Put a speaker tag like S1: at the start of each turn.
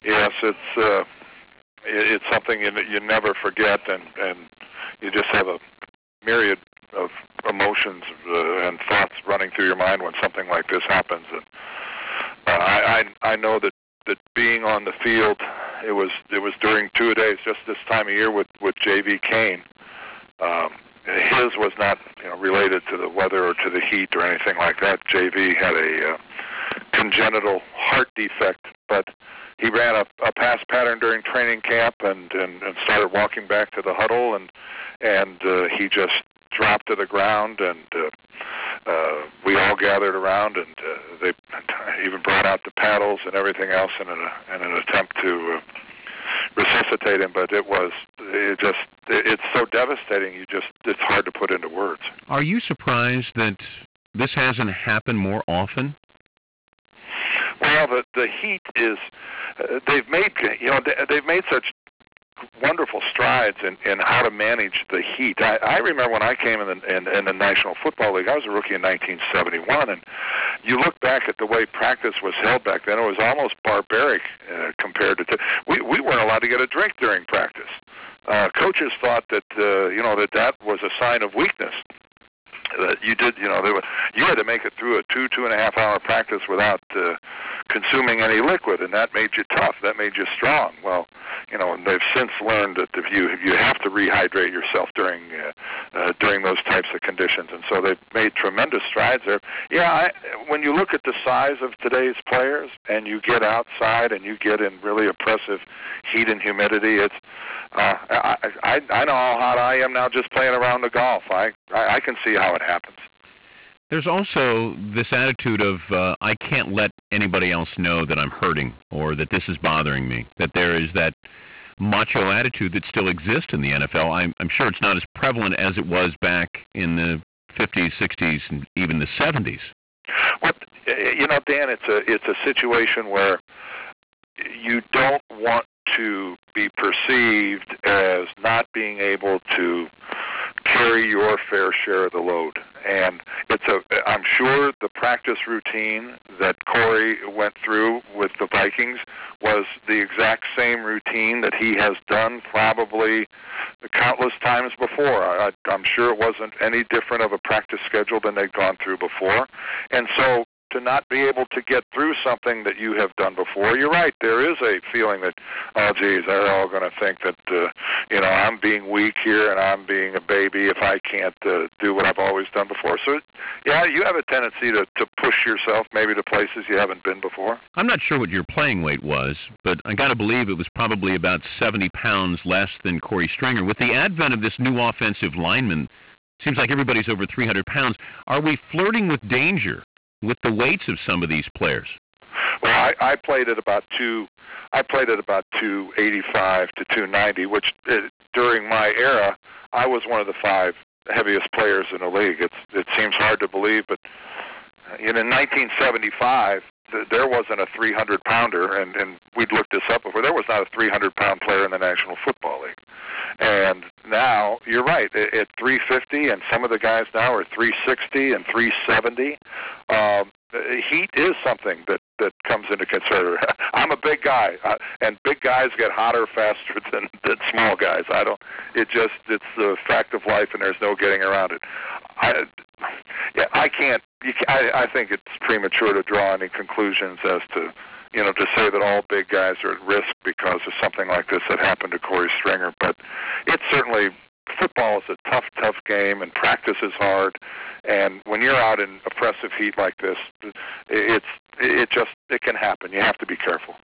S1: Yes, it's something you never forget, and you just have a myriad of emotions and thoughts running through your mind when something like this happens. And I know that being on the field, it was during two-a-days just this time of year with J.V. Kane. His was not related to the weather or to the heat or anything like that. J.V. had a congenital heart defect, but he ran a pass pattern during training camp and started walking back to the huddle, and he just dropped to the ground, and we all gathered around, and they even brought out the paddles and everything else in an attempt to resuscitate him. But it's so devastating. It's hard to put into words.
S2: Are you surprised that this hasn't happened more often?
S1: Well, the heat is they've made such wonderful strides in how to manage the heat. I remember when I came in the National Football League, I was a rookie in 1971, and you look back at the way practice was held back then, it was almost barbaric compared to we weren't allowed to get a drink during practice. Coaches thought that that was a sign of weakness. You had to make it through a 2.5 hour practice without consuming any liquid, and that made you tough. That made you strong. Well, and they've since learned that if you have to rehydrate yourself during those types of conditions, and so they've made tremendous strides there. Yeah, when you look at the size of today's players, and you get outside and you get in really oppressive heat and humidity, it's I know how hot I am now just playing around the golf. I can see how it happens.
S2: There's also this attitude of I can't let anybody else know that I'm hurting or that this is bothering me, that there is that macho attitude that still exists in the NFL. I'm sure it's not as prevalent as it was back in the 50s, 60s, and even the 70s.
S1: Well, Dan, it's a situation where you don't want to be perceived as not being able to carry your fair share of the load. And I'm sure the practice routine that Corey went through with the Vikings was the exact same routine that he has done probably countless times before. I'm sure it wasn't any different of a practice schedule than they'd gone through before. And so to not be able to get through something that you have done before, you're right, there is a feeling that, oh, geez, they're all going to think that, I'm being weak here and I'm being a baby if I can't do what I've always done before. So, yeah, you have a tendency to push yourself maybe to places you haven't been before.
S2: I'm not sure what your playing weight was, but I got to believe it was probably about 70 pounds less than Corey Stringer. With the advent of this new offensive lineman, seems like everybody's over 300 pounds. Are we flirting with danger with the weights of some of these players?
S1: Well, I played at about 285 to 290, which during my era, I was one of the 5 heaviest players in the league. It seems hard to believe, but in 1975, there wasn't a 300-pounder, and we'd looked this up before. There was not a 300-pound player in the National Football League. And now, you're right, at 350, and some of the guys now are 360 and 370. Heat is something that comes into consideration. I'm a big guy, and big guys get hotter faster than small guys. It's the fact of life, and there's no getting around it. I think it's premature to draw any conclusions as to, to say that all big guys are at risk because of something like this that happened to Corey Stringer. But it's certainly, football is a tough game, and practice is hard. And when you're out in oppressive heat like this, it can happen. You have to be careful.